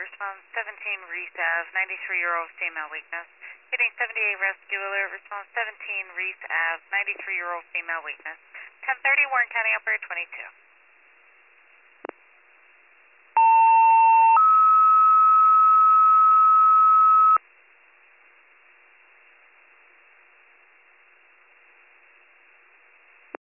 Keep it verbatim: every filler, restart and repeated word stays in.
response seventeen Reese Ave, ninety-three-year-old female weakness. Getting seventy-eight Rescue Alert, response seventeen Reese Ave, ninety-three-year-old female weakness. ten thirty Warren County, operator twenty-two.